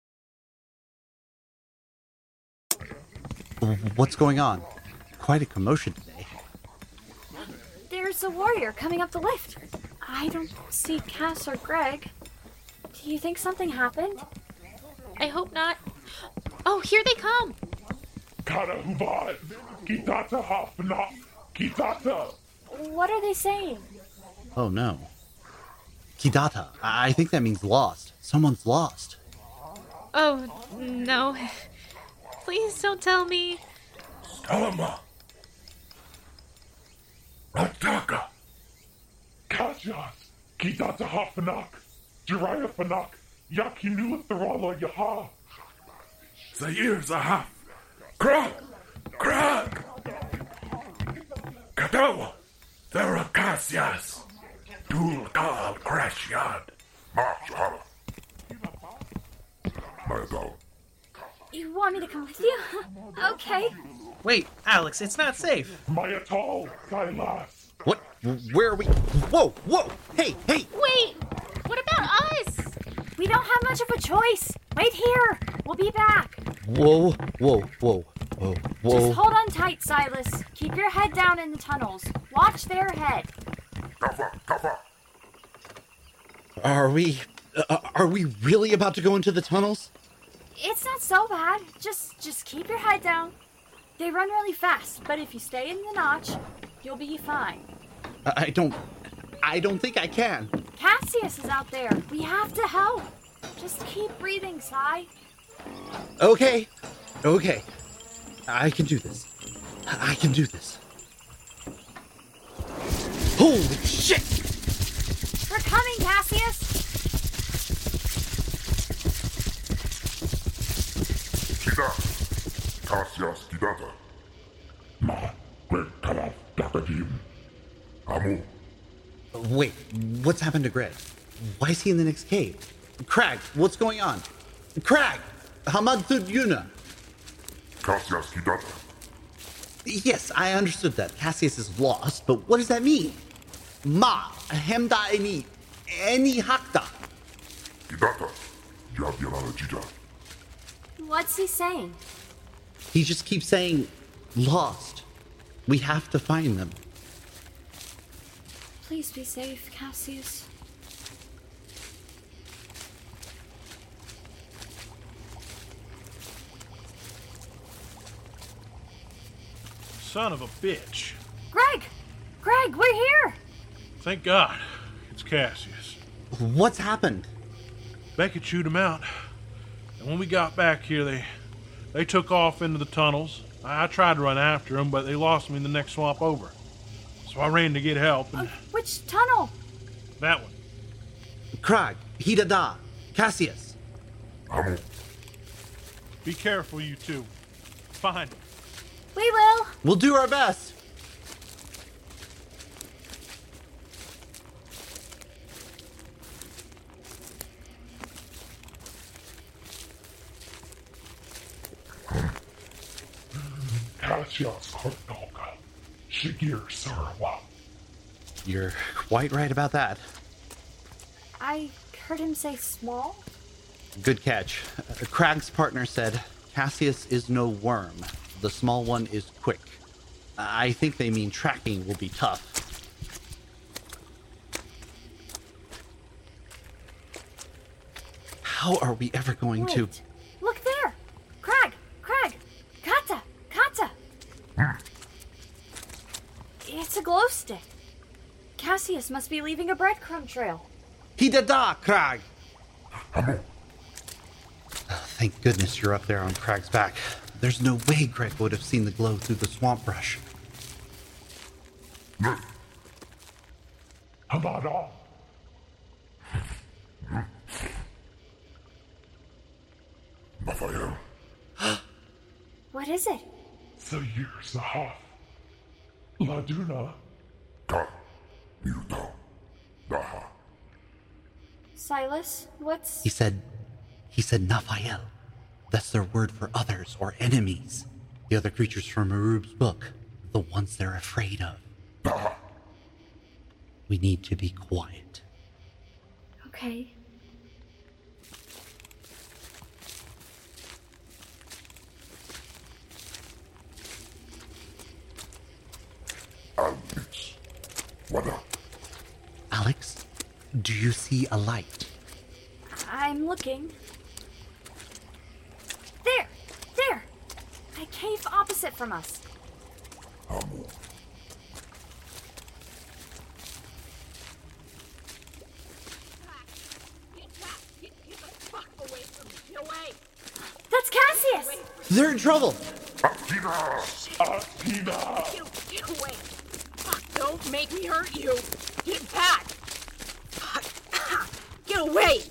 What's going on? Quite a commotion today. There's a warrior coming up the lift. I don't see Cass or Greg. Do you think something happened? I hope not. Oh, here they come. Kara huvad, kitata hafna, kitata. What are they saying? Oh no. Kidata. I think that means lost. Someone's lost. Oh, no. Please don't tell me. Stalama. Rataka. Kajat. Kitata hafanak. Jiraya fanak. Yakinu tharala yaha. Zair zahaf. Krag. Krag. Kadawa. Therakasias. Dul kal crashyad. Marshal. Margo. You want me to come with you? Okay. Wait, Alex, it's not safe. Mayatol, Silas. What? Where are we? Whoa! Hey! Wait! What about us? We don't have much of a choice. Wait here. We'll be back. Whoa. Just hold on tight, Silas. Keep your head down in the tunnels. Watch their head. Cover. Are we really about to go into the tunnels? It's not so bad. Just keep your head down. They run really fast, but if you stay in the notch, you'll be fine. I don't think I can. Cassius is out there. We have to help. Just keep breathing, Si. Okay. I can do this. Holy shit! We're coming, Cassius! Kida. Cassius Kidata. Ma. Greg Kalaf Dakadim. Amu. Wait, what's happened to Greg? Why is he in the next cave? Crag, what's going on? Crag! Hamad Thud Yuna. Cassius Kidata. Yes, I understood that. Cassius is lost, but what does that mean? Ma, hemda eni hakta. Kidata. Yabyalala Jida. What's he saying? He just keeps saying, lost. We have to find them. Please be safe, Cassius. Son of a bitch. Greg, we're here! Thank God. It's Cassius. What's happened? Beckett chewed him out. And when we got back here, they took off into the tunnels. I tried to run after them, but they lost me in the next swamp over. So I ran to get help. And Which tunnel? that one. Crag, Hidada, Cassius. Amu. Be careful, you two. Find them. We will. We'll do our best. Cassius Kornoka. Shigir Sarwa. You're quite right about that. I heard him say small. Good catch. Crag's partner said, Cassius is no worm. The small one is quick. I think they mean tracking will be tough. How are we ever going to... Wait. Look there! Crag! Kata! It's a glow stick. Cassius must be leaving a breadcrumb trail. Hidada, Crag! Thank goodness you're up there on Crag's back. There's no way Greg would have seen the glow through the swamp brush. Hamada. Raphael. What is it? Sayir Sahaf. Laduna. Ka. Miruto. Daha. Silas, what's... He said Naphael. That's their word for others or enemies. The other creatures from Marub's book. The ones they're afraid of. Daha. We need to be quiet. Okay. Alex. Wada. Alex, do you see a light? I'm looking. There! There! A cave opposite from us. Hamu. That's Cassius! They're in trouble! Athena! Athena! Get away! Fuck, don't make me hurt you! Get back! Fuck. Get away!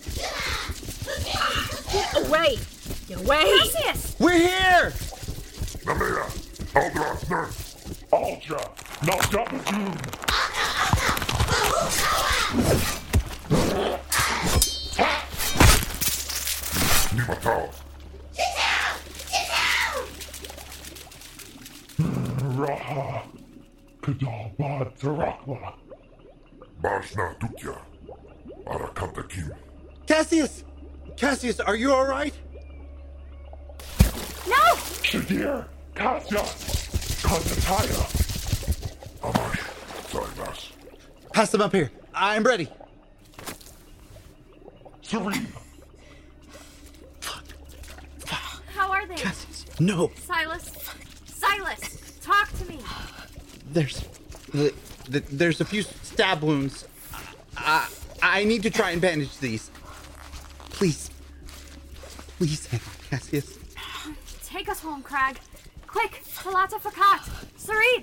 Get away! Get away! Cassius! We're here! Namea! Aldra! Nurse! Aldra! Naldabadoon! Nimatao! Raha! Kadalba Tarakla! Bajna Dukya! Arakanta Kim! Cassius! Cassius, are you alright? No! Shadir! Katya! Kazataya! Amash! Silas! Pass them up here. I'm ready. Serene! How are they? Cassius, no. Silas! Silas! Talk to me! There's a few stab wounds. I need to try and bandage these. Please. Please, Cassius. Take us home, Crag. Quick! Talata Fakat! Sareed!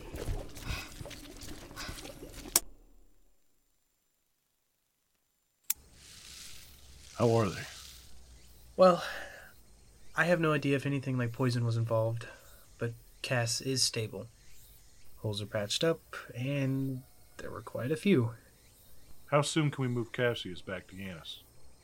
How are they? Well, I have no idea if anything like poison was involved, but Cass is stable. Holes are patched up, and there were quite a few. How soon can we move Cassius back to Yanis?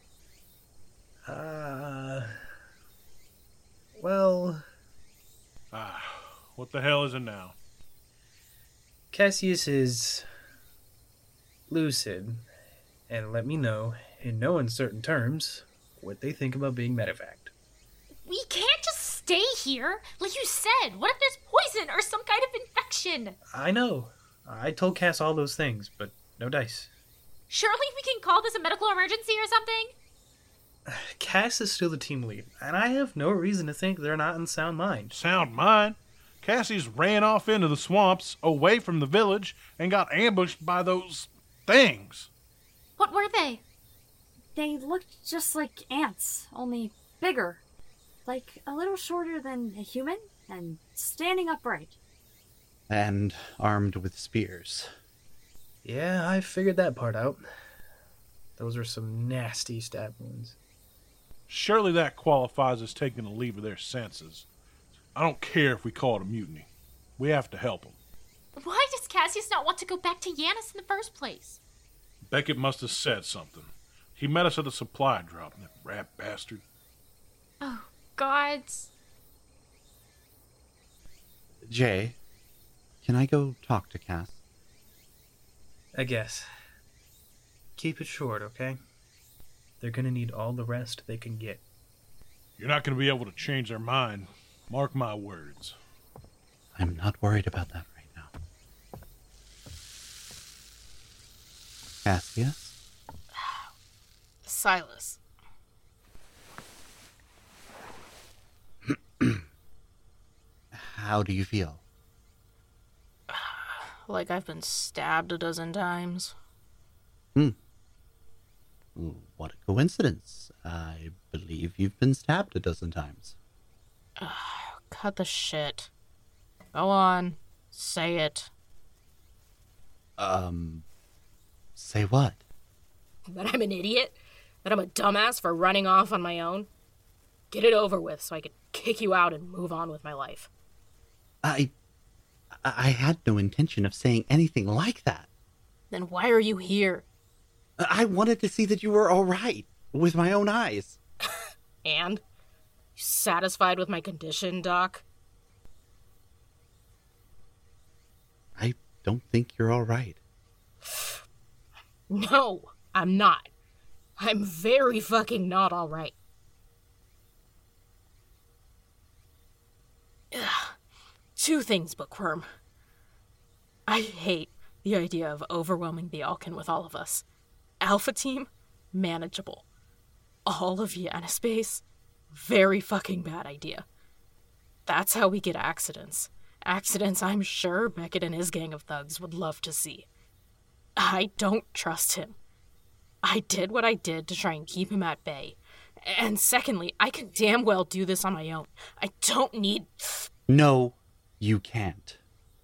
Well... What the hell is it now? Cassius is lucid, and let me know, in no uncertain terms, what they think about being medevaced. We can't just stay here. Like you said, what if there's poison or some kind of infection? I know. I told Cass all those things, but no dice. Surely we can call this a medical emergency or something? Cass is still the team lead, and I have no reason to think they're not in sound mind. Sound mind? Cassius ran off into the swamps, away from the village, and got ambushed by those things. What were they? They looked just like ants, only bigger. Like a little shorter than a human, and standing upright. And armed with spears. Yeah, I figured that part out. Those are some nasty stab wounds. Surely that qualifies as taking a leave of their senses. I don't care if we call it a mutiny. We have to help them. Why does Cassius not want to go back to Yanis in the first place? Beckett must have said something. He met us at the supply drop, that rat bastard. Oh, gods. Jay, can I go talk to Cass? I guess. Keep it short, okay? They're gonna need all the rest they can get. You're not gonna be able to change their mind. Mark my words. I'm not worried about that right now. Cassius? Silas. How do you feel? Like I've been stabbed a dozen times. What a coincidence. I believe you've been stabbed a dozen times. Cut the shit. Go on. Say it. Say what? That I'm an idiot? That I'm a dumbass for running off on my own? Get it over with so I could kick you out and move on with my life. I had no intention of saying anything like that. Then why are you here? I wanted to see that you were all right, with my own eyes. And? You satisfied with my condition, Doc? I don't think you're all right. No, I'm not. I'm very fucking not all right. Ugh. 2 things, Bookworm. I hate the idea of overwhelming the Alkin with all of us. Alpha Team, manageable. All of Vienna Space, very fucking bad idea. That's how we get accidents. Accidents I'm sure Beckett and his gang of thugs would love to see. I don't trust him. I did what I did to try and keep him at bay. And secondly, I can damn well do this on my own. I don't need... No, you can't.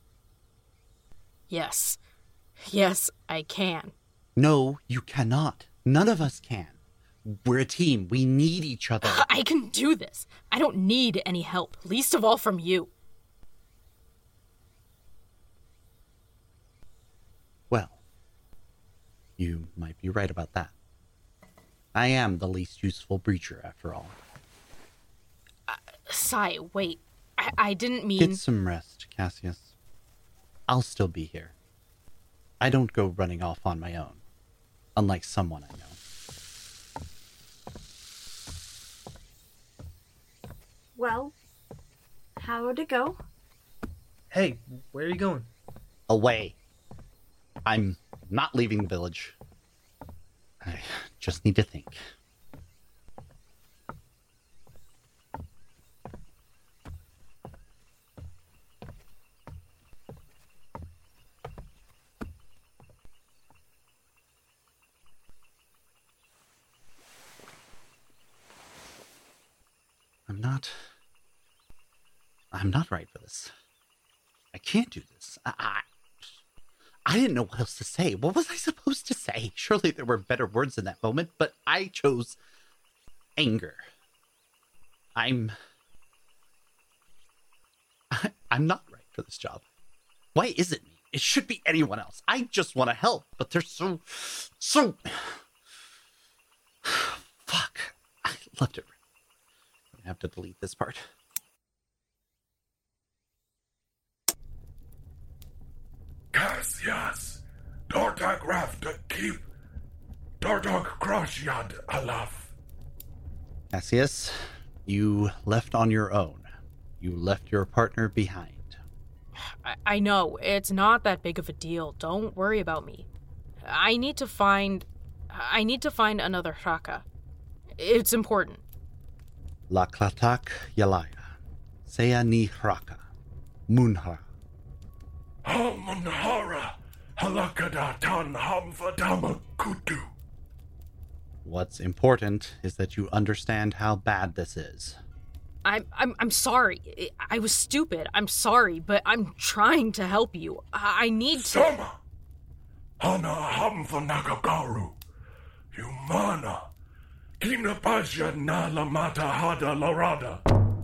Yes. Yes, I can. No, you cannot. None of us can. We're a team. We need each other. I can do this. I don't need any help, least of all from you. Well, you might be right about that. I am the least useful breacher, after all. Sai, wait. I didn't mean... Get some rest, Cassius. I'll still be here. I don't go running off on my own, unlike someone I know. Well, how'd it go? Hey, where are you going? Away. I'm not leaving the village. I just need to think. I'm not right for this. I can't do this. I didn't know what else to say. What was I supposed to say? Surely there were better words in that moment, but I chose anger. I'm not right for this job. Why is it me? It should be anyone else. I just want to help, but they're so... Fuck. I left it. I have to delete this part. Cassius, Dortag Rafta keep Dortag Kroshyad alaf. Cassius, you left on your own. You left your partner behind. I know, it's not that big of a deal. Don't worry about me. I need to find another Raka. It's important. La Klatak Yalaya. Seya ni Raka. Munhara. Munhara. Halakada tan hamfadama kutu. What's important is that you understand how bad this is. I'm sorry. I was stupid. I'm sorry, but I'm trying to help you. I need to... Sama! Hana hamfanagagaru. Humana. Kinapasha na lamata hada larada.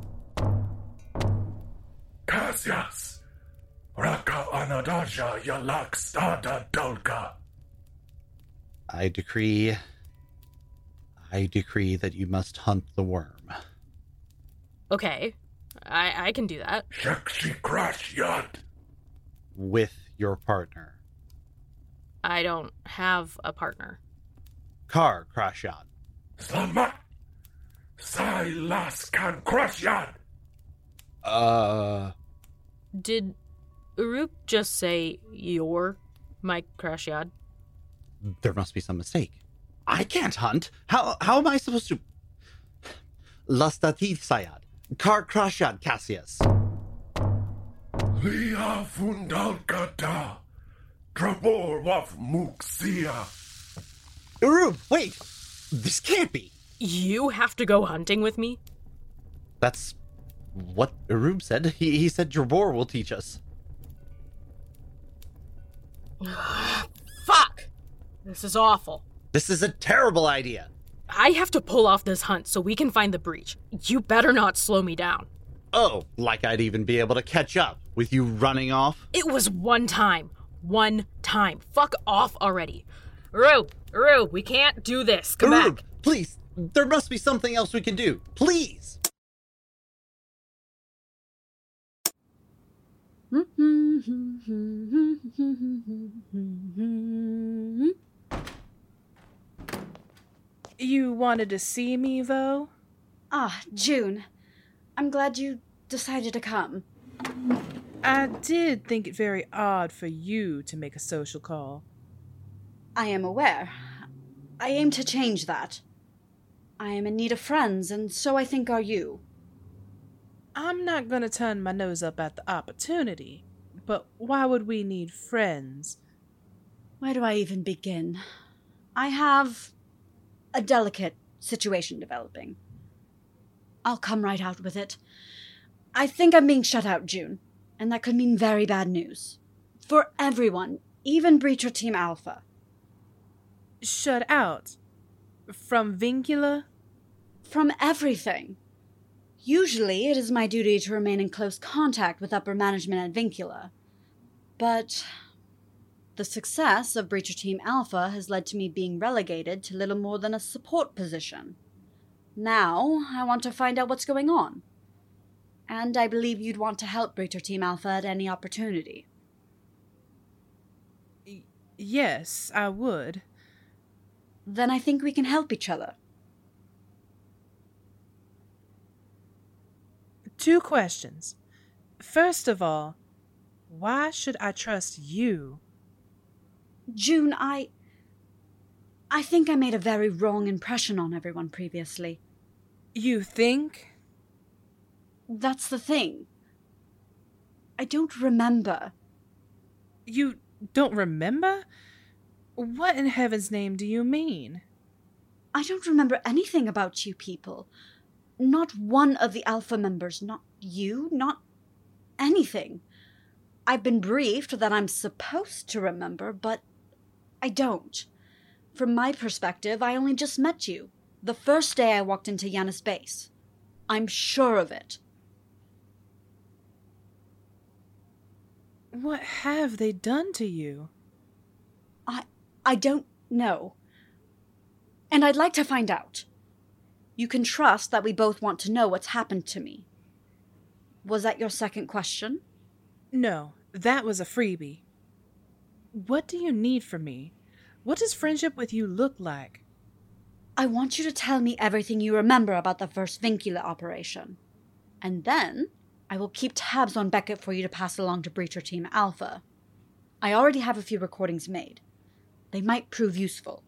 Cassius. Raka anadaja yalak stada dulka. I decree that you must hunt the worm. Okay, I can do that. Shakshi crash yad. With your partner. I don't have a partner. Kar Krashyad. Slamat. Sai las kan crash yad. Did Urup just say you're my Krashyad? There must be some mistake. I can't hunt. How am I supposed to... Lastati Sayad. Kar Krashyad Cassius. Lia fundalkata. Trabor waf muksia. Urup, wait! This can't be. You have to go hunting with me? That's what Erub said. He said Drabor will teach us. Fuck! This is awful. This is a terrible idea. I have to pull off this hunt so we can find the breach. You better not slow me down. Oh, like I'd even be able to catch up with you running off? It was one time. One time. Fuck off already. Erub, we can't do this. Come Erub, back. Please, there must be something else we can do. Please! You wanted to see me, Vo? Ah, June. I'm glad you decided to come. I did think it very odd for you to make a social call. I am aware. I aim to change that. I am in need of friends, and so I think are you. I'm not going to turn my nose up at the opportunity, but why would we need friends? Where do I even begin? I have a delicate situation developing. I'll come right out with it. I think I'm being shut out, June, and that could mean very bad news. For everyone, even Breacher Team Alpha. Shut out? From Vincula? From everything. Usually, it is my duty to remain in close contact with upper management at Vincula. But the success of Breacher Team Alpha has led to me being relegated to little more than a support position. Now, I want to find out what's going on. And I believe you'd want to help Breacher Team Alpha at any opportunity. Yes, I would. Then I think we can help each other. 2 questions. First of all, why should I trust you? June, I think I made a very wrong impression on everyone previously. You think? That's the thing. I don't remember. You don't remember? What in heaven's name do you mean? I don't remember anything about you people. Not one of the Alpha members, not you, not anything. I've been briefed that I'm supposed to remember, but I don't. From my perspective, I only just met you, the first day I walked into Yanis base. I'm sure of it. What have they done to you? I don't know. And I'd like to find out. You can trust that we both want to know what's happened to me. Was that your second question? No, that was a freebie. What do you need from me? What does friendship with you look like? I want you to tell me everything you remember about the first Vincula operation. And then I will keep tabs on Beckett for you to pass along to Breacher Team Alpha. I already have a few recordings made. They might prove useful.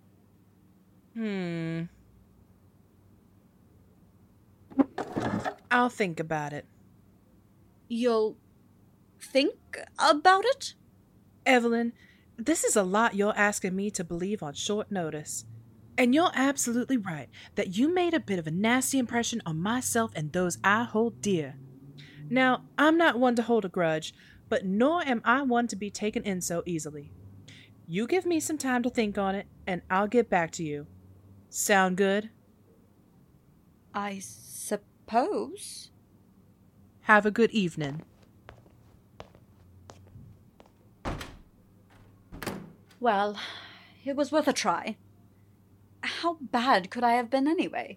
I'll think about it. You'll think about it? Evelyn, this is a lot you're asking me to believe on short notice. And you're absolutely right that you made a bit of a nasty impression on myself and those I hold dear. Now, I'm not one to hold a grudge, but nor am I one to be taken in so easily. You give me some time to think on it, and I'll get back to you. Sound good? I suppose. Have a good evening. Well, it was worth a try. How bad could I have been anyway?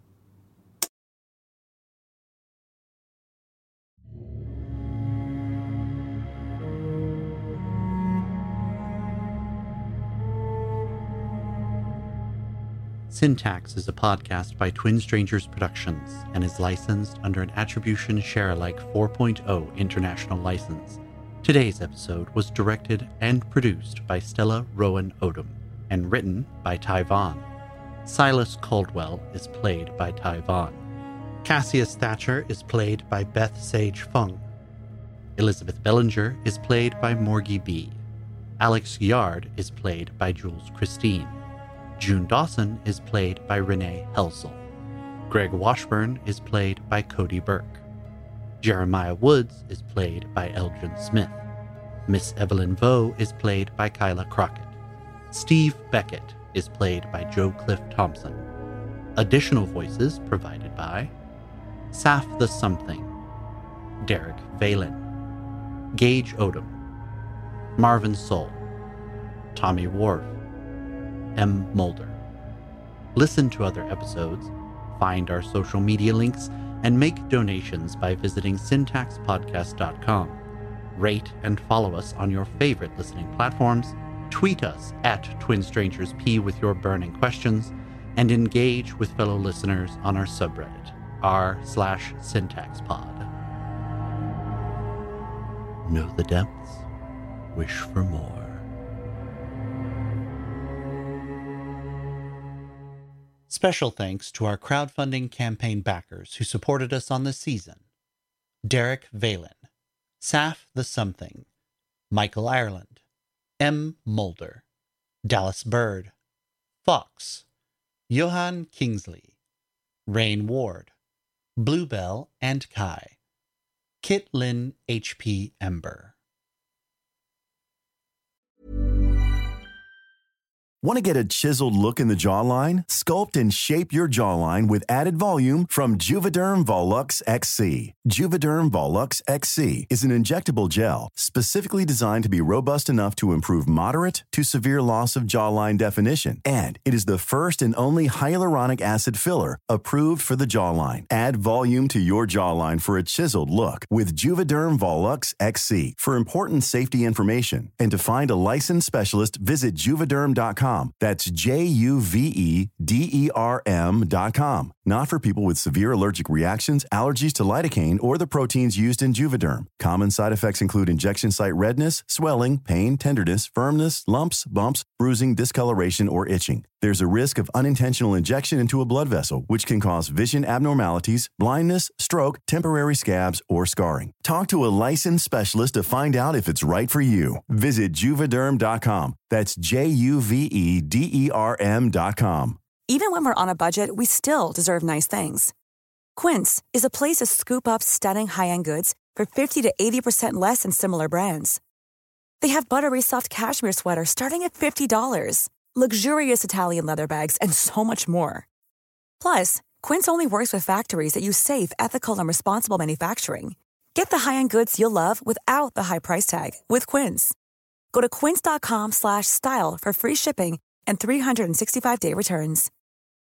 Syntax is a podcast by Twin Strangers Productions and is licensed under an Attribution Share-alike 4.0 international license. Today's episode was directed and produced by Stella Rowan Odom and written by Ty Vaughn. Silas Caldwell is played by Ty Vaughn. Cassius Thatcher is played by Beth Sage Fung. Elizabeth Bellinger is played by Morgie B. Alex Yard is played by Jules Christine. June Dawson is played by Renee Helsel. Greg Washburn is played by Cody Burke. Jeremiah Woods is played by Elgin Smith. Miss Evelyn Vo is played by Kyla Crockett. Steve Beckett is played by Joe Cliff Thompson. Additional voices provided by Saf the Something, Derek Valen, Gage Odom, Marvin Soul, Tommy Wharf, M. Mulder. Listen to other episodes, find our social media links, and make donations by visiting syntaxpodcast.com. Rate and follow us on your favorite listening platforms, tweet us at TwinStrangersP with your burning questions, and engage with fellow listeners on our subreddit, r/syntaxpod. Know the depths, wish for more. Special thanks to our crowdfunding campaign backers who supported us on this season: Derek Valen, Saf the Something, Michael Ireland, M. Mulder, Dallas Bird, Fox, Johan Kingsley, Rain Ward, Bluebell and Kai, Kit Lynn H.P. Ember. Want to get a chiseled look in the jawline? Sculpt and shape your jawline with added volume from Juvederm Volux XC. Juvederm Volux XC is an injectable gel specifically designed to be robust enough to improve moderate to severe loss of jawline definition. And it is the first and only hyaluronic acid filler approved for the jawline. Add volume to your jawline for a chiseled look with Juvederm Volux XC. For important safety information and to find a licensed specialist, visit juvederm.com. That's JUVEDERM.com. Not for people with severe allergic reactions, allergies to lidocaine, or the proteins used in Juvederm. Common side effects include injection site redness, swelling, pain, tenderness, firmness, lumps, bumps, bruising, discoloration, or itching. There's a risk of unintentional injection into a blood vessel, which can cause vision abnormalities, blindness, stroke, temporary scabs, or scarring. Talk to a licensed specialist to find out if it's right for you. Visit Juvederm.com. That's JUVEDERM.com. Even when we're on a budget, we still deserve nice things. Quince is a place to scoop up stunning high-end goods for 50 to 80% less than similar brands. They have buttery soft cashmere sweaters starting at $50, luxurious Italian leather bags, and so much more. Plus, Quince only works with factories that use safe, ethical, and responsible manufacturing. Get the high-end goods you'll love without the high price tag with Quince. Go to quince.com/style for free shipping and 365-day returns.